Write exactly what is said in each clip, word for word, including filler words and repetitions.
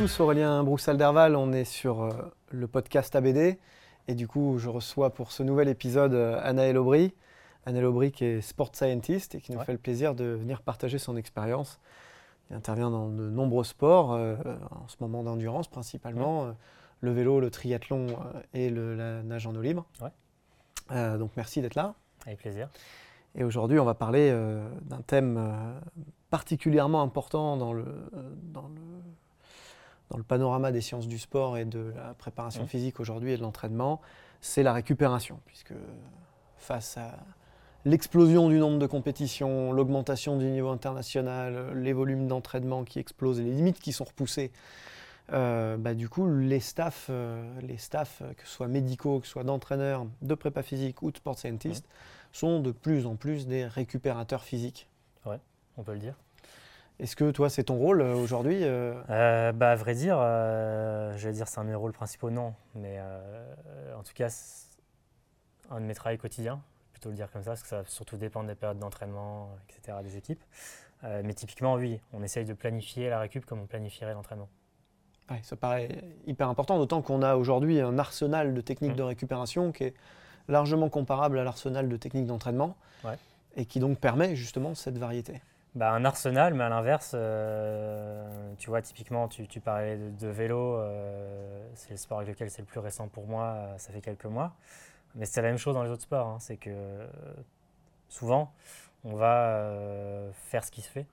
tous, Aurélien Broussal-Derval, on est sur euh, le podcast A B D et du coup je reçois pour ce nouvel épisode euh, Anaël Aubry. Anaël Aubry qui est sport scientist et qui nous Ouais. fait le plaisir de venir partager son expérience. Il intervient dans de nombreux sports, euh, en ce moment d'endurance principalement, euh, le vélo, le triathlon euh, et le, la nage en eau libre. Ouais. Euh, donc merci d'être là. Avec plaisir. Et aujourd'hui, on va parler euh, d'un thème euh, particulièrement important dans le, euh, dans, le, dans le panorama des sciences du sport et de la préparation Mmh. physique aujourd'hui et de l'entraînement, c'est la récupération. Puisque face à l'explosion du nombre de compétitions, l'augmentation du niveau international, les volumes d'entraînement qui explosent et les limites qui sont repoussées, euh, bah, du coup, les staffs, euh, les staffs, que ce soit médicaux, que ce soit d'entraîneurs, de prépa physique ou de sport scientist, mmh. sont de plus en plus des récupérateurs physiques. Ouais, on peut le dire. Est-ce que toi, c'est ton rôle euh, aujourd'hui euh... euh, bah, À vrai dire, euh, je vais dire c'est un de mes rôles principaux, non. Mais euh, en tout cas, c'est un de mes travaux quotidiens, plutôt le dire comme ça, parce que ça va surtout dépendre des périodes d'entraînement, et cetera, des équipes. Euh, mais typiquement, oui, on essaye de planifier la récup comme on planifierait l'entraînement. Ouais, ça paraît hyper important, d'autant qu'on a aujourd'hui un arsenal de techniques mmh. de récupération qui est largement comparable à l'arsenal de techniques d'entraînement, ouais. et qui donc permet justement cette variété. Bah, un arsenal, mais à l'inverse, euh, tu vois, typiquement, tu, tu parlais de, de vélo, euh, c'est le sport avec lequel c'est le plus récent pour moi, euh, ça fait quelques mois. Mais c'est la même chose dans les autres sports, hein, c'est que euh, souvent, on va euh, faire ce qui se fait.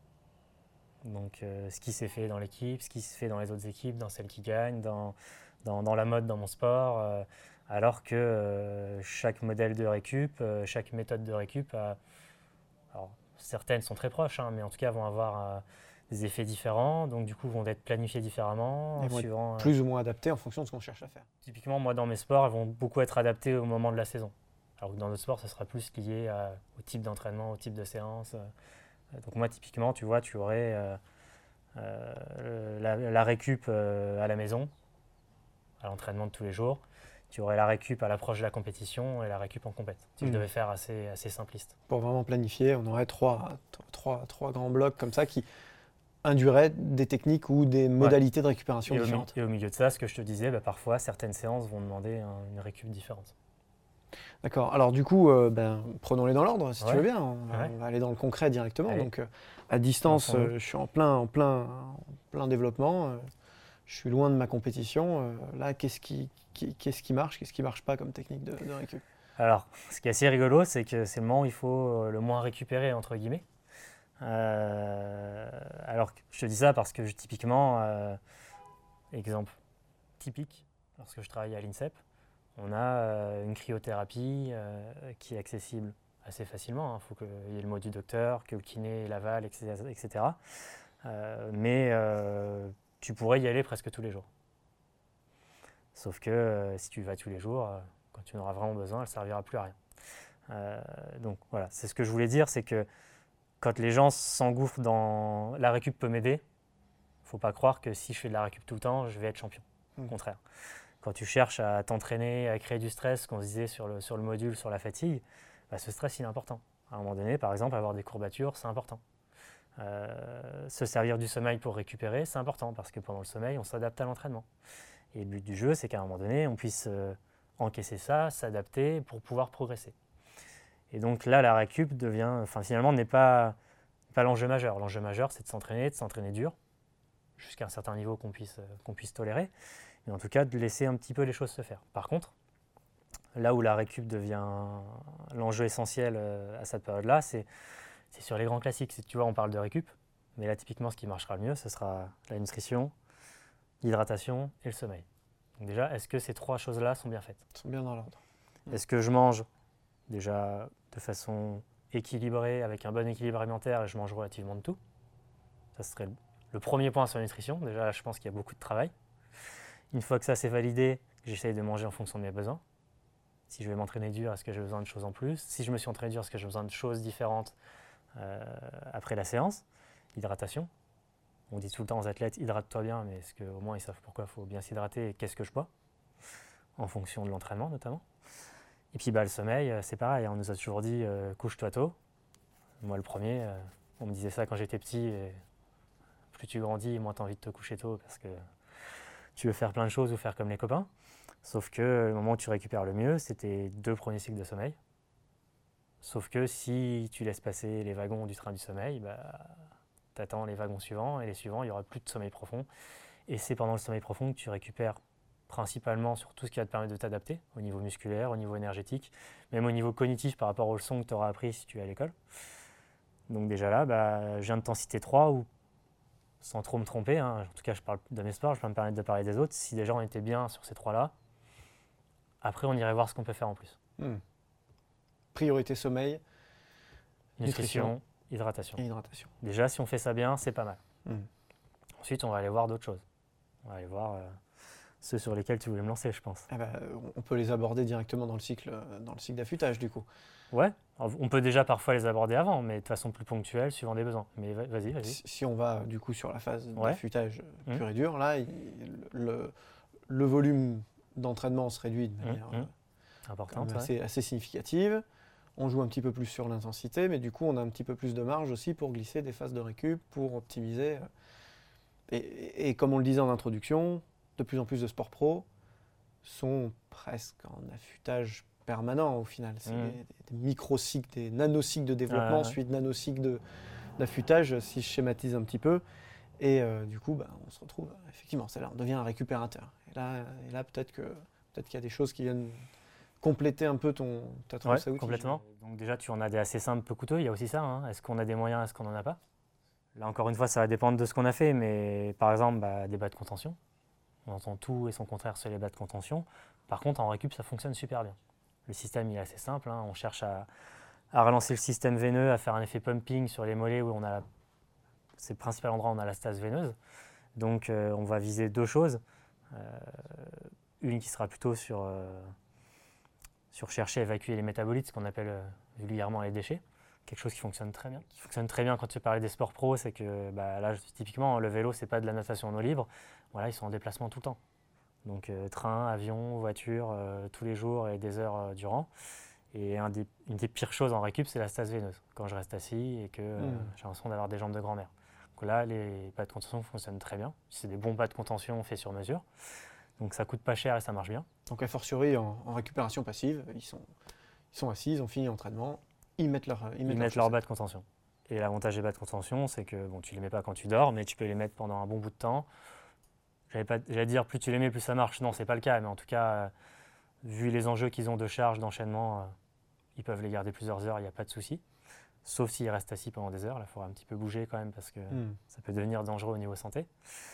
Donc, euh, ce qui s'est fait dans l'équipe, ce qui se fait dans les autres équipes, dans celles qui gagnent, dans, dans, dans la mode dans mon sport, euh, alors que euh, chaque modèle de récup, euh, chaque méthode de récup a... Alors, certaines sont très proches, hein, mais en tout cas vont avoir euh, des effets différents, donc du coup vont être planifiées différemment. Elles vont suivant, être plus euh, ou moins adaptées en fonction de ce qu'on cherche à faire. Typiquement, moi dans mes sports, elles vont beaucoup être adaptées au moment de la saison. Alors que dans d'autres sports, ça sera plus lié à, au type d'entraînement, au type de séance. Donc moi, typiquement, tu vois, tu aurais euh, euh, la, la récup euh, à la maison, à l'entraînement de tous les jours. Tu aurais la récup à l'approche de la compétition et la récup en compète. Si mmh. je devais faire assez, assez simpliste. Pour vraiment planifier, on aurait trois, trois, trois grands blocs comme ça qui induiraient des techniques ou des modalités ouais. de récupération et différentes. Au, et au milieu de ça, ce que je te disais, bah, parfois certaines séances vont demander un, une récup différente. D'accord. Alors du coup, euh, ben, prenons-les dans l'ordre si ouais. tu veux bien. On va, ouais. on va aller dans le concret directement. Allez. Donc euh, à distance, euh, je suis en plein, en plein, en plein développement. Euh, je suis loin de ma compétition. Euh, là, qu'est-ce qui, qui, qu'est-ce qui marche, qu'est-ce qui marche pas comme technique de, de récup? Alors, ce qui est assez rigolo, c'est que c'est le moment où il faut le moins récupérer, entre guillemets. Euh, alors, je te dis ça parce que je, typiquement, euh, exemple typique, lorsque je travaille à l'INSEP, on a euh, une cryothérapie euh, qui est accessible assez facilement. Il hein. faut qu'il y ait le mot du docteur, que le kiné l'avale, et cetera. Euh, mais euh, tu pourrais y aller presque tous les jours. Sauf que euh, si tu y vas tous les jours, euh, quand tu en auras vraiment besoin, elle ne servira plus à rien. Euh, donc voilà, c'est ce que je voulais dire, c'est que quand les gens s'engouffrent dans la récup peut m'aider, il ne faut pas croire que si je fais de la récup tout le temps, je vais être champion. Au mmh. contraire. Quand tu cherches à t'entraîner, à créer du stress, qu'on se disait sur le, sur le module, sur la fatigue, bah, ce stress il est important. À un moment donné, par exemple, avoir des courbatures, c'est important. Euh, se servir du sommeil pour récupérer, c'est important parce que pendant le sommeil, on s'adapte à l'entraînement. Et le but du jeu, c'est qu'à un moment donné, on puisse euh, encaisser ça, s'adapter pour pouvoir progresser. Et donc là, la récup devient, enfin finalement, n'est pas, pas l'enjeu majeur. L'enjeu majeur, c'est de s'entraîner, de s'entraîner dur, jusqu'à un certain niveau qu'on puisse, euh, qu'on puisse tolérer, mais en tout cas, de laisser un petit peu les choses se faire. Par contre, là où la récup devient l'enjeu essentiel euh, à cette période-là, c'est C'est sur les grands classiques. Tu vois, on parle de récup, mais là, typiquement, ce qui marchera le mieux, ce sera la nutrition, l'hydratation et le sommeil. Donc déjà, est-ce que ces trois choses-là sont bien faites? Sont bien dans l'ordre. Est-ce que je mange déjà de façon équilibrée, avec un bon équilibre alimentaire, et je mange relativement de tout? Ça serait le premier point sur la nutrition. Déjà, là, je pense qu'il y a beaucoup de travail. Une fois que ça c'est validé, j'essaye de manger en fonction de mes besoins. Si je vais m'entraîner dur, est-ce que j'ai besoin de choses en plus? Si je me suis entraîné dur, est-ce que j'ai besoin de choses différentes Euh, après la séance? Hydratation. On dit tout le temps aux athlètes, hydrate-toi bien, mais est-ce qu'au moins ils savent pourquoi il faut bien s'hydrater et qu'est-ce que je bois, en fonction de l'entraînement notamment. Et puis bah, le sommeil, c'est pareil, on nous a toujours dit euh, couche-toi tôt. Moi le premier, euh, on me disait ça quand j'étais petit, et plus tu grandis, moins tu as envie de te coucher tôt parce que tu veux faire plein de choses ou faire comme les copains. Sauf que le moment où tu récupères le mieux, c'est tes deux premiers cycles de sommeil. Sauf que si tu laisses passer les wagons du train du sommeil, bah, tu attends les wagons suivants et les suivants, il n'y aura plus de sommeil profond. Et c'est pendant le sommeil profond que tu récupères principalement sur tout ce qui va te permettre de t'adapter au niveau musculaire, au niveau énergétique, même au niveau cognitif par rapport aux leçons que tu auras appris si tu es à l'école. Donc déjà là, bah, je viens de t'en citer trois où, sans trop me tromper, hein, en tout cas je parle de mes sports, je peux me permettre de parler des autres, si déjà on était bien sur ces trois-là, après on irait voir ce qu'on peut faire en plus. Hmm. Priorité sommeil, Nutrition, nutrition hydratation. et hydratation. Déjà si on fait ça bien, c'est pas mal. Hmm. Ensuite on va aller voir d'autres choses. On va aller voir euh, ceux sur lesquels tu voulais me lancer, je pense. Eh ben, on peut les aborder directement dans le cycle, dans le cycle d'affûtage du coup. Ouais, on peut déjà parfois les aborder avant, mais de façon plus ponctuelle, suivant des besoins. Mais vas-y, vas-y. Si, si on va du coup sur la phase Ouais. d'affûtage Mmh. pur et dur, là, il- le, le volume d'entraînement se réduit de manière Mmh. euh, quand Importante, même ouais. assez, assez significative. On joue un petit peu plus sur l'intensité, mais du coup, on a un petit peu plus de marge aussi pour glisser des phases de récup, pour optimiser. Et, et- et comme on le disait en introduction, de plus en plus de sports pro sont presque en affûtage permanent au final. C'est Mmh. des, des micro-cycles, des nanocycles de développement Ouais, ouais. suite nanocycles de- d'affûtage, si je schématise un petit peu. Et euh, du coup, bah, on se retrouve, effectivement, c'est là, on devient un récupérateur. Et là, et là peut-être que peut-être qu'il y a des choses qui viennent compléter un peu ton, ta trousse à Ouais, outils. complètement. Donc déjà, tu en as des assez simples, peu coûteux. Il y a aussi ça. Hein. Est-ce qu'on a des moyens, est-ce qu'on n'en a pas? Là, encore une fois, ça va dépendre de ce qu'on a fait. Mais par exemple, bah, des bas de contention. On entend tout et son contraire sur les bas de contention. Par contre, en récup, ça fonctionne super bien. Le système il est assez simple. Hein. On cherche à, à relancer le système veineux, à faire un effet pumping sur les mollets où on a la... c'est le principal endroit où on a la stase veineuse. Donc, euh, on va viser deux choses. Euh, une qui sera plutôt sur... Euh, sur chercher à évacuer les métabolites, ce qu'on appelle euh, vulgairement les déchets. Quelque chose qui fonctionne très bien. Qui fonctionne très bien quand tu parlais des sports pro, c'est que bah, là, typiquement, le vélo, c'est pas de la natation en eau libre. Voilà, ils sont en déplacement tout le temps. Donc euh, train, avion, voiture, euh, tous les jours et des heures euh, durant. Et un des, une des pires choses en récup, c'est la stase veineuse. Quand je reste assis et que euh, Mmh. j'ai l'impression d'avoir des jambes de grand-mère. Donc là, les pas de contention fonctionnent très bien. C'est des bons pas de contention faits sur mesure. Donc ça coûte pas cher et ça marche bien. Donc a fortiori en, en récupération passive, ils sont, ils sont assis, ils ont fini l'entraînement, ils mettent leur ils Ils mettent mettent leurs leurs bas de contention. Et l'avantage des bas de contention, c'est que bon, tu ne les mets pas quand tu dors, mais tu peux les mettre pendant un bon bout de temps. J'allais pas, j'allais dire plus tu les mets, plus ça marche. Non, c'est pas le cas, mais en tout cas, euh, vu les enjeux qu'ils ont de charge, d'enchaînement, euh, ils peuvent les garder plusieurs heures, il n'y a pas de souci. Sauf s'ils restent assis pendant des heures, là, il faudra un petit peu bouger quand même parce que Mmh. ça peut devenir dangereux au niveau santé.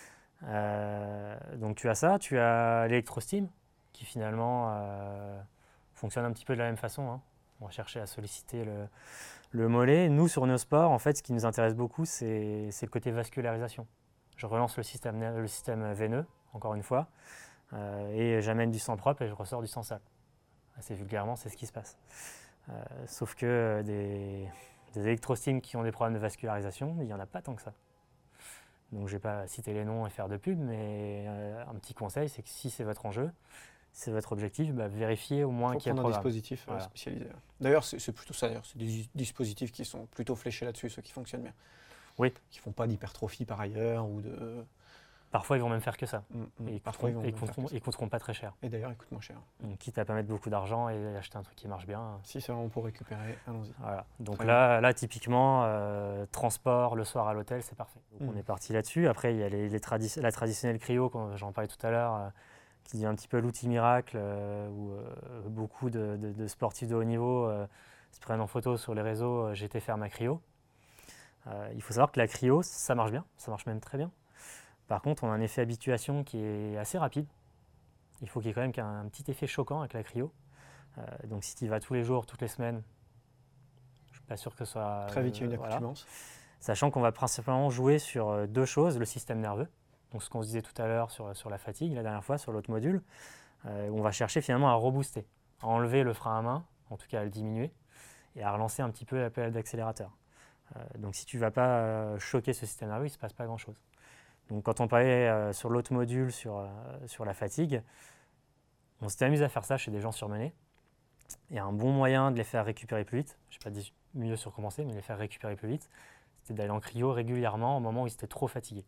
Euh, donc tu as ça, tu as l'électrosteam qui finalement euh, fonctionne un petit peu de la même façon. Hein. On va chercher à solliciter le, le mollet. Nous, sur nos sports, en fait, ce qui nous intéresse beaucoup, c'est, c'est le côté vascularisation. Je relance le système, le système veineux, encore une fois, euh, et j'amène du sang propre et je ressors du sang sale. Assez vulgairement, c'est ce qui se passe. Euh, sauf que des, des électrosteams qui ont des problèmes de vascularisation, il n'y en a pas tant que ça. Donc je ne vais pas citer les noms et faire de pub, mais euh, un petit conseil, c'est que si c'est votre enjeu, si c'est votre objectif, bah, vérifiez au moins Faut qu'il y a le prendre un programme. dispositif euh, Voilà. spécialisé. D'ailleurs, c'est, c'est plutôt ça. D'ailleurs, c'est des dispositifs qui sont plutôt fléchés là-dessus, ceux qui fonctionnent bien. Oui. Qui font pas d'hypertrophie par ailleurs ou de. Parfois, ils vont même faire que ça. Mmh, mmh. Et ils Parfois, ils vont ne même faire que ça. coûteront pas très cher. Et d'ailleurs, ils coûtent moins cher. Donc, quitte à pas mettre beaucoup d'argent et acheter un truc qui marche bien. Si c'est vraiment pour récupérer, allons-y. Voilà. Donc Très là, là, typiquement, euh, transport le soir à l'hôtel, c'est parfait. Donc, Mm. on est parti là-dessus. Après, il y a les, les tradi- la traditionnelle cryo, quand j'en parlais tout à l'heure, euh, qui dit un petit peu l'outil miracle, euh, où euh, beaucoup de, de- de sportifs de haut niveau euh, se prennent en photo sur les réseaux. euh, J'ai été faire ma cryo. Euh, il faut savoir que la cryo, ça marche bien, ça marche même très bien. Par contre, on a un effet habituation qui est assez rapide. Il faut qu'il y ait quand même un, un petit effet choquant avec la cryo. Euh, donc si tu y vas tous les jours, toutes les semaines, je ne suis pas sûr que ce soit... Très vite, il y a une euh, voilà. accoutumance. Sachant qu'on va principalement jouer sur euh, deux choses, le système nerveux, donc ce qu'on se disait tout à l'heure sur, sur la fatigue, la dernière fois, sur l'autre module, euh, où on va chercher finalement à rebooster, à enlever le frein à main, en tout cas à le diminuer, et à relancer un petit peu la pédale d'accélérateur. Euh, donc si tu ne vas pas euh, choquer ce système nerveux, il ne se passe pas grand-chose. Donc quand on parlait euh, sur l'autre module, sur, euh, sur la fatigue, on s'était amusé à faire ça chez des gens surmenés. Et un bon moyen de les faire récupérer plus vite, je n'ai pas dit mieux sur commencer, mais les faire récupérer plus vite, c'était d'aller en cryo régulièrement au moment où ils étaient trop fatigués.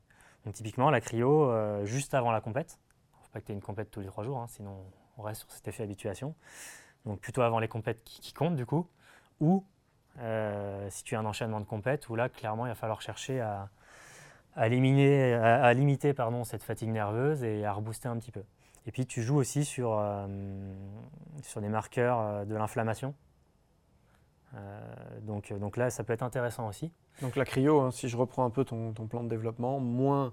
Donc typiquement, la cryo, euh, juste avant la compète, il ne faut pas que tu aies une compète tous les trois jours, hein, sinon on reste sur cet effet habituation. Donc plutôt avant les compètes qui, qui comptent du coup, ou euh, si tu as un enchaînement de compètes, où là, clairement, il va falloir chercher à, à, éliminer, à, à limiter pardon, cette fatigue nerveuse et à rebooster un petit peu. Et puis tu joues aussi sur, euh, sur des marqueurs euh, de l'inflammation. Euh, donc, donc là, ça peut être intéressant aussi. Donc la cryo, hein, si je reprends un peu ton, ton plan de développement, moins,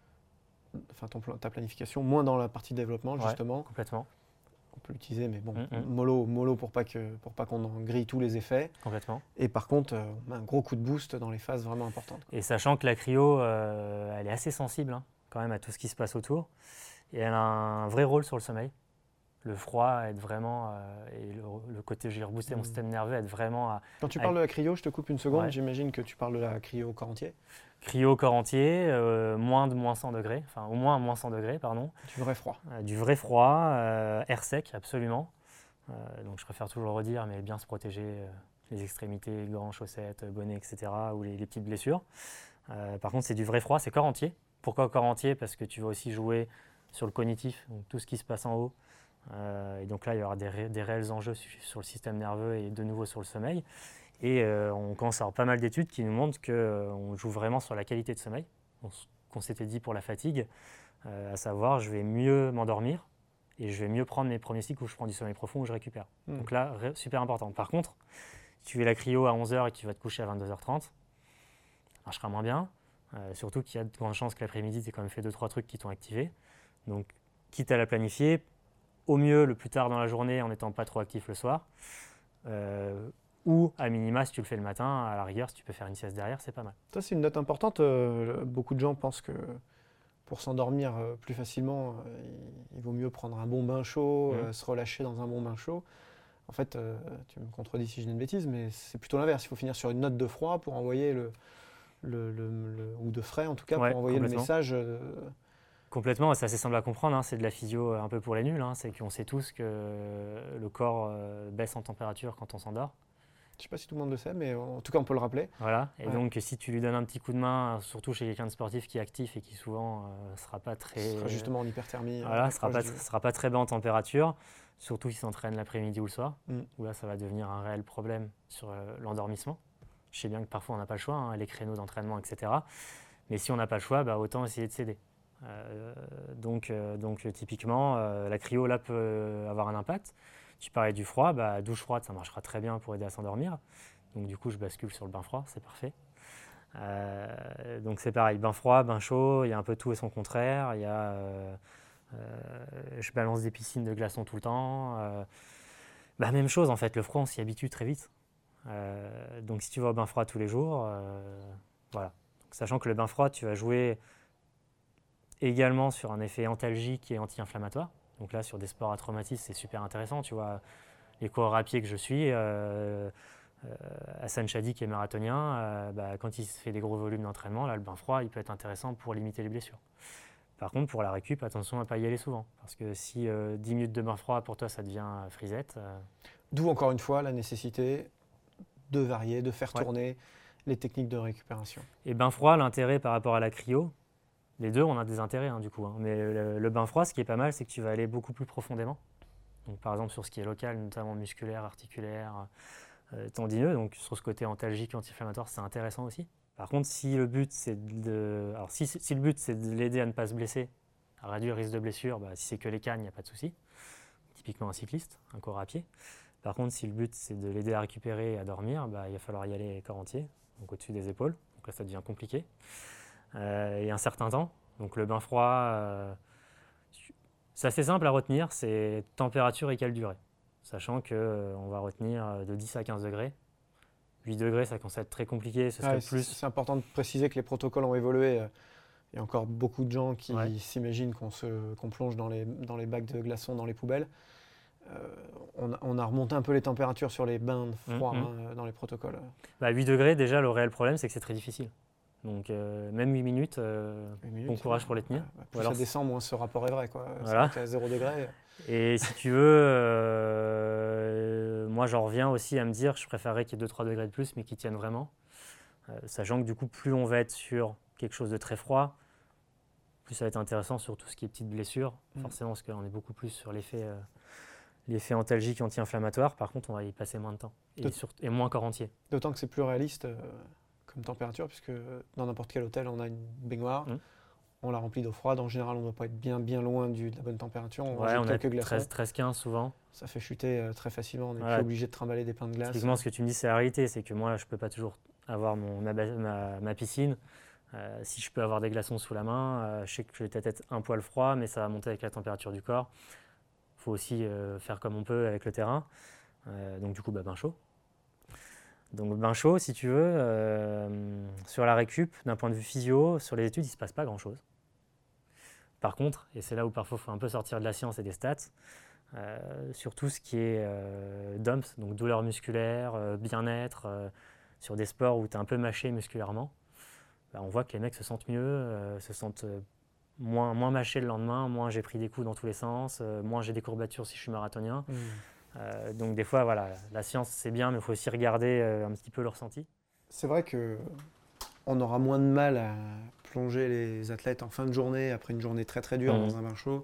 enfin ton plan, ta planification, moins dans la partie développement justement. Ouais, complètement. On peut l'utiliser, mais bon, Mm-hmm. mollo, mollo pour pas que pour pas qu'on en grille tous les effets. Complètement. Et par contre, euh, on met un gros coup de boost dans les phases vraiment importantes. Et sachant que la cryo, euh, elle est assez sensible hein, quand même à tout ce qui se passe autour, et elle a un vrai rôle sur le sommeil. Le froid aide vraiment, euh, et le, le côté j'ai reboosté mon système nerveux aide vraiment à... Quand tu à... parles de la cryo, je te coupe une seconde, ouais. J'imagine que tu parles de la cryo au corps entier. Cryo au corps entier, euh, moins de moins cent degrés, enfin au moins moins cent degrés, pardon. Du vrai froid. Euh, du vrai froid, euh, air sec, absolument. Euh, donc je préfère toujours le redire, mais bien se protéger euh, les extrémités, gants, chaussettes, bonnets, et cetera, ou les, les petites blessures. Euh, par contre, c'est du vrai froid, c'est corps entier. Pourquoi au corps entier? Parce que tu vas aussi jouer sur le cognitif, donc tout ce qui se passe en haut. Euh, et donc là, il y aura des, ré- des réels enjeux sur le système nerveux et de nouveau sur le sommeil. Et euh, on commence à avoir pas mal d'études qui nous montrent qu'on euh, joue vraiment sur la qualité de sommeil, qu'on s'était dit pour la fatigue, euh, à savoir je vais mieux m'endormir et je vais mieux prendre mes premiers cycles où je prends du sommeil profond, où je récupère. Mmh. Donc là, ré- super important. Par contre, si tu fais la cryo à onze heures et que tu vas te coucher à vingt-deux heures trente, ça marchera moins bien, euh, surtout qu'il y a de grandes chances que l'après-midi, tu aies quand même fait deux trois trucs qui t'ont activé. Donc, quitte à la planifier, au mieux le plus tard dans la journée en n'étant pas trop actif le soir, euh, ou à minima si tu le fais le matin, à la rigueur si tu peux faire une sieste derrière, c'est pas mal. Ça c'est une note importante, euh, beaucoup de gens pensent que pour s'endormir euh, plus facilement, euh, il, il vaut mieux prendre un bon bain chaud, mmh. euh, se relâcher dans un bon bain chaud. En fait, euh, tu me contredis si je dis une bêtise, mais c'est plutôt l'inverse, il faut finir sur une note de froid pour envoyer le, le, le, le ou de frais en tout cas, ouais, pour envoyer le message. Euh, Complètement, c'est assez simple à comprendre, hein. C'est de la physio un peu pour les nuls, hein. C'est qu'on sait tous que le corps euh, baisse en température quand on s'endort. Je ne sais pas si tout le monde le sait, mais en tout cas on peut le rappeler. Voilà, et ouais. donc si tu lui donnes un petit coup de main, surtout chez quelqu'un de sportif qui est actif et qui souvent ne euh, sera pas très... Ce sera justement en hyperthermie. Voilà, ne sera, du... sera pas très bas en température, surtout s'il s'entraîne l'après-midi ou le soir, mm. où là ça va devenir un réel problème sur euh, l'endormissement. Je sais bien que parfois on n'a pas le choix, hein, les créneaux d'entraînement, et cetera. Mais si on n'a pas le choix, bah, autant essayer de s'aider. Euh, donc, euh, donc typiquement, euh, la cryo là peut avoir un impact. Tu parlais du froid, bah, douche froide ça marchera très bien pour aider à s'endormir. Donc du coup je bascule sur le bain froid, c'est parfait. Euh, donc c'est pareil, bain froid, bain chaud, il y a un peu tout et son contraire. Il y a, euh, euh, je balance des piscines de glaçons tout le temps. Euh, bah, même chose en fait, le froid on s'y habitue très vite. Euh, donc si tu vas au bain froid tous les jours, euh, voilà. Donc, sachant que le bain froid tu vas jouer également sur un effet antalgique et anti-inflammatoire. Donc là, sur des sports à traumatisme, c'est super intéressant. Tu vois, les coureurs à pied que je suis, euh, euh, Hassan Chadi qui est marathonien, euh, bah, quand il fait des gros volumes d'entraînement, là, le bain froid, il peut être intéressant pour limiter les blessures. Par contre, pour la récup, attention à ne pas y aller souvent. Parce que si euh, dix minutes de bain froid, pour toi, ça devient frisette. Euh... D'où, encore une fois, la nécessité de varier, de faire ouais. tourner les techniques de récupération. Et bain froid, l'intérêt par rapport à la cryo, les deux, on a des intérêts hein, du coup. Hein. Mais le, le bain froid, ce qui est pas mal, c'est que tu vas aller beaucoup plus profondément. Donc, par exemple, sur ce qui est local, notamment musculaire, articulaire, euh, tendineux. Donc, sur ce côté antalgique, anti-inflammatoire, c'est intéressant aussi. Par contre, si le but, c'est de, alors, si, si le but, c'est de l'aider à ne pas se blesser, à réduire le risque de blessure, bah, si c'est que les cannes, il n'y a pas de souci. Typiquement un cycliste, un coureur à pied. Par contre, si le but, c'est de l'aider à récupérer et à dormir, bah, il va falloir y aller corps entier, donc au-dessus des épaules. Donc là, ça devient compliqué. Euh, et un certain temps. Donc le bain froid, euh, c'est assez simple à retenir, c'est température et quelle durée. Sachant qu'on euh, va retenir de dix à quinze degrés. huit degrés, ça commence à être très compliqué. Ce serait ouais, plus... C'est important de préciser que les protocoles ont évolué. Il y a encore beaucoup de gens qui ouais. s'imaginent qu'on, se, qu'on plonge dans les, dans les bacs de glaçons, dans les poubelles. Euh, on, a, on a remonté un peu les températures sur les bains froids mmh, hein, mmh. dans les protocoles. Bah, huit degrés, déjà, le réel problème, c'est que c'est très difficile. Donc euh, même huit minutes, euh, huit minutes bon courage pour les tenir. Ouais, plus alors, ça descend, moins ce rapport est vrai. Quoi. Voilà. C'est à zéro degré. Et si tu veux, euh, moi j'en reviens aussi à me dire que je préférerais qu'il y ait deux trois degrés de plus, mais qu'ils tiennent vraiment. Euh, sachant que du coup, plus on va être sur quelque chose de très froid, Plus ça va être intéressant sur tout ce qui est petites blessures, Mm. forcément parce qu'on est beaucoup plus sur l'effet euh, l'effet antalgique anti-inflammatoire. Par contre, on va y passer moins de temps et, Tot- sur- et moins corps entier. D'autant que c'est plus réaliste euh, comme température, puisque dans n'importe quel hôtel, on a une baignoire, Mm. on la remplit d'eau froide. En général, on ne doit pas être bien, bien loin du, de la bonne température. On Ouais, rajoute on a quelques glaçons. treize quinze souvent. Ça fait chuter euh, très facilement. On n'est Voilà. plus obligé de trimballer des pains de glace. Typiquement, ce que tu me dis, c'est la réalité. C'est que moi, je ne peux pas toujours avoir mon, ma, ba- ma- ma piscine. Euh, si je peux avoir des glaçons sous la main, euh, je sais que je vais peut-être être un poil froid, mais ça va monter avec la température du corps. Il faut aussi euh, faire comme on peut avec le terrain. Euh, donc du coup, bah, bain chaud. Donc bain chaud, si tu veux, euh, sur la récup, d'un point de vue physio, sur les études, il ne se passe pas grand-chose. Par contre, et c'est là où parfois il faut un peu sortir de la science et des stats, euh, sur tout ce qui est euh, D O M S, donc douleur musculaire, euh, bien-être, euh, sur des sports où tu es un peu mâché musculairement, bah, on voit que les mecs se sentent mieux, euh, se sentent euh, moins, moins mâchés le lendemain, moins j'ai pris des coups dans tous les sens, euh, moins j'ai des courbatures si je suis marathonien. Mm. Euh, donc des fois, voilà, la science c'est bien, mais il faut aussi regarder euh, un petit peu le ressenti. C'est vrai que on aura moins de mal à plonger les athlètes en fin de journée, après une journée très très dure Mhm. dans un bain chaud,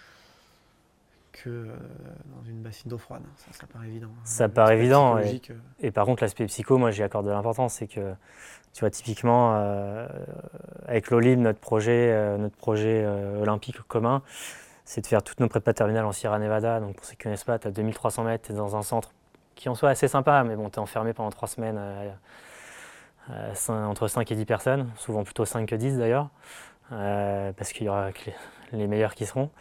que euh, dans une bassine d'eau froide. Ça, ça paraît évident. Ça Euh, paraît l'aspect évident, psychologique, euh, Et par contre, l'aspect psycho, moi j'y accorde de l'importance, c'est que tu vois, typiquement, euh, avec l'Olib, notre projet, euh, notre projet euh, olympique commun, c'est de faire toutes nos prépas terminales en Sierra Nevada. Donc pour ceux qui ne connaissent pas, tu as deux mille trois cents mètres, tu es dans un centre qui en soit assez sympa, mais bon, tu es enfermé pendant trois semaines euh, euh, cin- entre cinq et dix personnes, souvent plutôt cinq que dix d'ailleurs, euh, parce qu'il y aura que les, les meilleurs qui seront.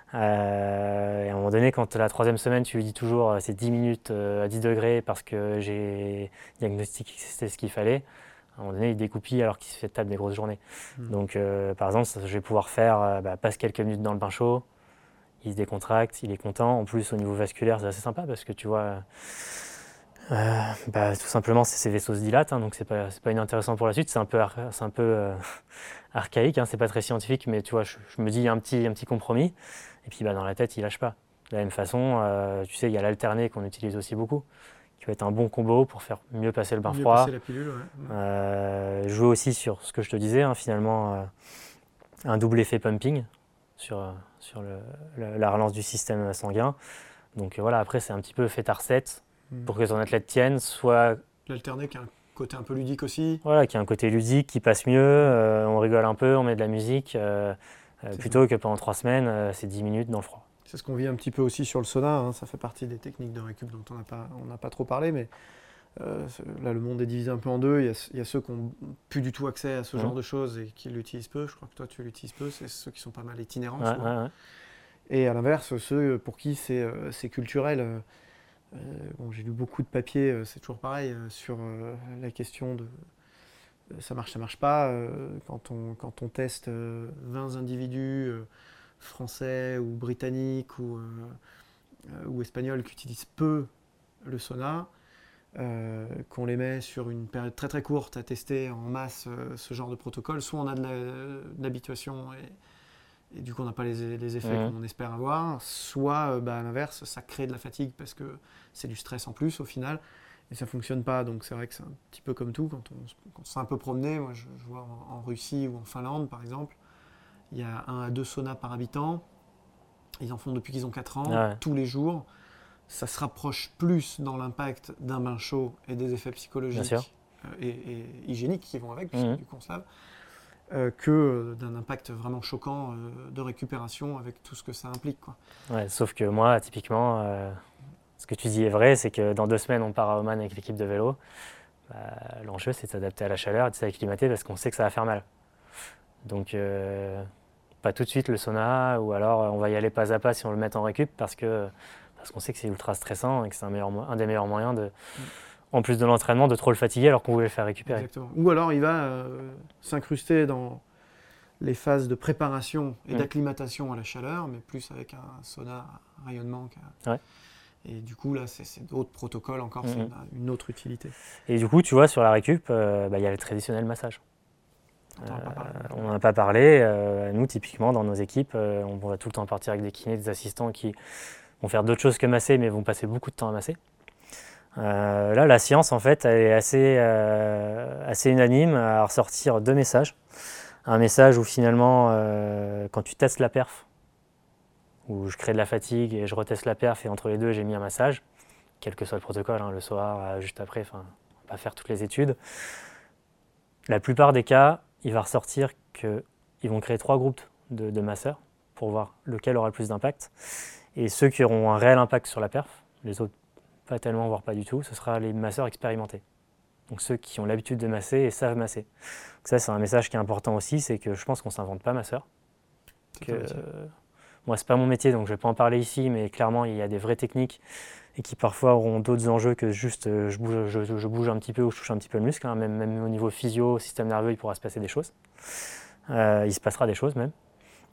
Euh, et à un moment donné, quand la troisième semaine, tu lui dis toujours euh, c'est dix minutes euh, à dix degrés parce que j'ai diagnostiqué que c'était ce qu'il fallait, à un moment donné, il découpille alors qu'il se fait taper des grosses journées. Mm. Donc, euh, par exemple, ça, je vais pouvoir faire, euh, bah, passe quelques minutes dans le bain chaud, il se décontracte, il est content. En plus, au niveau vasculaire, c'est assez sympa parce que tu vois, euh, bah, tout simplement, c'est- ses vaisseaux se dilatent, hein, donc c'est pas, c'est pas inintéressant pour la suite. C'est un peu, ar- c'est un peu euh, archaïque, hein, c'est pas très scientifique, mais tu vois, je, je me dis un petit, un petit compromis. Et puis, bah, dans la tête, il lâche pas. De la même façon, euh, tu sais, il y a l'alterné qu'on utilise aussi beaucoup, qui va être un bon combo pour faire mieux passer le bain mieux froid. passer la pilule, ouais. Euh, jouer aussi sur ce que je te disais, hein, finalement, euh, un double effet pumping sur, euh, sur le- le- la relance du système sanguin. Donc euh, voilà, après, c'est un petit peu fait ta recette Mm. pour que ton athlète tienne, soit L'alterné qui a un côté un peu ludique aussi. voilà, qu'il y ait un côté ludique qui passe mieux, euh, on rigole un peu, on met de la musique, euh, euh, C'est plutôt que pendant trois semaines, euh, c'est dix minutes dans le froid. C'est ce qu'on vit un petit peu aussi sur le sauna, hein. Ça fait partie des techniques de récup dont on n'a pas, on n'a pas trop parlé, mais euh, ce- là le monde est divisé un peu en deux. Il y a, il y a ceux qui n'ont plus du tout accès à ce Mhm. genre de choses et qui l'utilisent peu. Je crois que toi tu l'utilises peu, c'est ceux qui sont pas mal itinérants Ouais, souvent. ouais, ouais. Et à l'inverse, ceux pour qui c'est euh, c'est culturel. euh, euh, bon, j'ai lu beaucoup de papiers, euh, c'est toujours pareil, euh, sur euh, la question de euh, ça marche, ça marche pas. euh, quand, on, quand on teste euh, vingt individus euh, français ou britanniques ou, euh, euh, ou espagnols qui utilisent peu le sauna, euh, qu'on les met sur une période très très courte à tester en masse euh, ce genre de protocole, soit on a de la- de l'habituation et, et du coup on n'a pas les, les effets Mhm. qu'on espère avoir, soit euh, bah, à l'inverse, ça crée de la fatigue parce que c'est du stress en plus au final et ça fonctionne pas. Donc c'est vrai que c'est un petit peu comme tout, quand on, s- quand on s'est un peu promené, moi je, je vois en, en Russie ou en Finlande par exemple, il y a un à deux saunas par habitant, ils en font depuis qu'ils ont quatre ans, Ah ouais. tous les jours. Ça se rapproche plus dans l'impact d'un bain chaud et des effets Bien psychologiques sûr. euh, et, et hygiéniques qui vont avec, puisque Mhm. du coup on se lave, euh, que euh, d'un impact vraiment choquant euh, de récupération avec tout ce que ça implique, quoi. Ouais, sauf que moi, typiquement, euh, ce que tu dis est vrai, c'est que dans deux semaines, on part à Oman avec l'équipe de vélo. Bah, l'enjeu, c'est de s'adapter à la chaleur et de s'acclimater parce qu'on sait que ça va faire mal. Donc, euh, pas tout de suite le sauna, ou alors euh, on va y aller pas à pas si on le met en récup parce que parce qu'on sait que c'est ultra stressant et que c'est un, meilleur mo- un des meilleurs moyens, de, en plus de l'entraînement, de trop le fatiguer alors qu'on voulait le faire récupérer. Exactement. Ou alors il va euh, s'incruster dans les phases de préparation et Mm. d'acclimatation à la chaleur, mais plus avec un sauna à rayonnement. qu'un- Ouais. Et du coup, là, c'est c'est d'autres protocoles encore, c'est Mhm. une, une autre utilité. Et du coup, tu vois, sur la récup, euh, bah, il y a le traditionnel massage. On n'en a pas parlé. Euh, on n'en a pas parlé. Euh, nous, typiquement, dans nos équipes, euh, on va tout le temps partir avec des kinés, des assistants qui vont faire d'autres choses que masser, mais vont passer beaucoup de temps à masser. Euh, là, la science, en fait, elle est assez, euh, assez unanime à ressortir deux messages. un message où finalement, euh, quand tu testes la perf, où je crée de la fatigue et je reteste la perf et entre les deux, j'ai mis un massage, quel que soit le protocole, hein, le soir, euh, juste après, enfin, on va pas faire toutes les études. La plupart des cas, il va ressortir qu'ils vont créer trois groupes de, de masseurs pour voir lequel aura le plus d'impact. Et ceux qui auront un réel impact sur la perf, les autres pas tellement, voire pas du tout, ce sera les masseurs expérimentés. Donc ceux qui ont l'habitude de masser et savent masser. Donc ça, c'est un message qui est important aussi, c'est que je pense qu'on ne s'invente pas masseur. Que, euh, moi, c'est pas mon métier, donc je ne vais pas en parler ici, mais clairement, il y a des vraies techniques et qui parfois auront d'autres enjeux que juste euh, je, bouge, je, je bouge un petit peu ou je touche un petit peu le muscle. Hein. Même, même au niveau physio, système nerveux, il pourra se passer des choses. Euh, il se passera des choses même.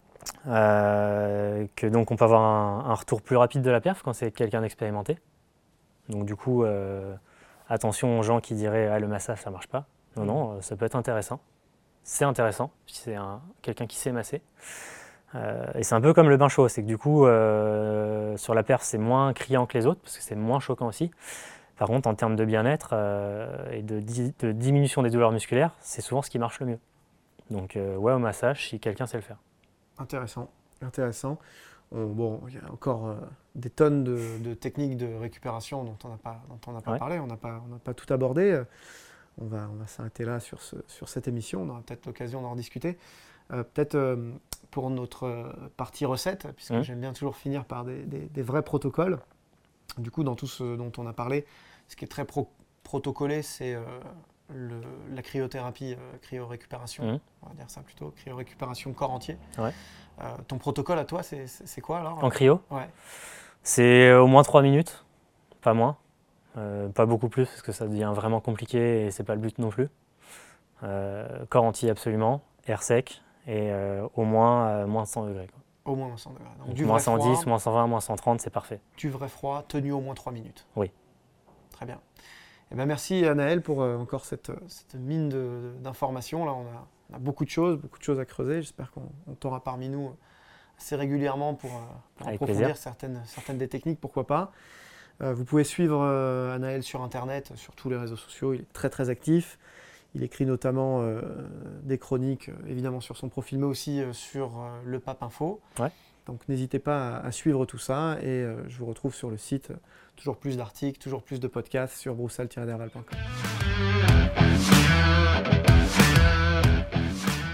Euh, que donc on peut avoir un, un retour plus rapide de la perf quand c'est quelqu'un d'expérimenté. Donc du coup, euh, attention aux gens qui diraient ah, le massage ça marche pas. Non, non, ça peut être intéressant. C'est intéressant si c'est un, quelqu'un qui sait masser. Euh, et c'est un peu comme le bain chaud, c'est que du coup, euh, sur la perf, c'est moins criant que les autres, parce que c'est moins choquant aussi. Par contre, en termes de bien-être euh, et de, di de diminution des douleurs musculaires, c'est souvent ce qui marche le mieux. Donc euh, ouais, au massage, si quelqu'un sait le faire. Intéressant, intéressant. On, bon, il y a encore euh, des tonnes de, de techniques de récupération dont on n'a pas, dont on n'a pas ouais. parlé, on n'a pas, on n'a pas tout abordé. On va, on va s'arrêter là sur, ce, sur cette émission, on aura peut-être l'occasion d'en rediscuter. Euh, peut-être euh, pour notre euh, partie recette, puisque mmh. j'aime bien toujours finir par des, des, des vrais protocoles. Du coup, dans tout ce dont on a parlé, ce qui est très pro protocolé, c'est euh, le, la cryothérapie, euh, cryorécupération, mmh. on va dire ça plutôt, cryorécupération corps entier. Ouais. Euh, ton protocole à toi, c'est quoi alors? En cryo? Ouais. C'est au moins trois minutes, pas moins. Euh, pas beaucoup plus, parce que ça devient vraiment compliqué et c'est pas le but non plus. Euh, corps entier absolument, air sec et euh, au moins euh, moins cent degrés. Quoi. Au moins cent degrés. Donc, Donc, du moins vrai cent dix, froid, moins cent vingt, moins cent trente, c'est parfait. Du vrai froid, tenu au moins trois minutes. Oui. Très bien. Eh ben, merci Anaël pour euh, encore cette, cette mine d'informations. Là, on a, on a beaucoup de choses, beaucoup de choses à creuser. J'espère qu'on t'aura parmi nous assez régulièrement pour, pour approfondir certaines, certaines des techniques, pourquoi pas. Euh, vous pouvez suivre euh, Anaël sur Internet, sur tous les réseaux sociaux. Il est très très actif. Il écrit notamment euh, des chroniques, euh, évidemment sur son profil, mais aussi euh, sur euh, le Pape Info. Ouais. Donc n'hésitez pas à, à suivre tout ça. Et euh, je vous retrouve sur le site. Euh, toujours plus d'articles, toujours plus de podcasts sur broussal tiret derval point com.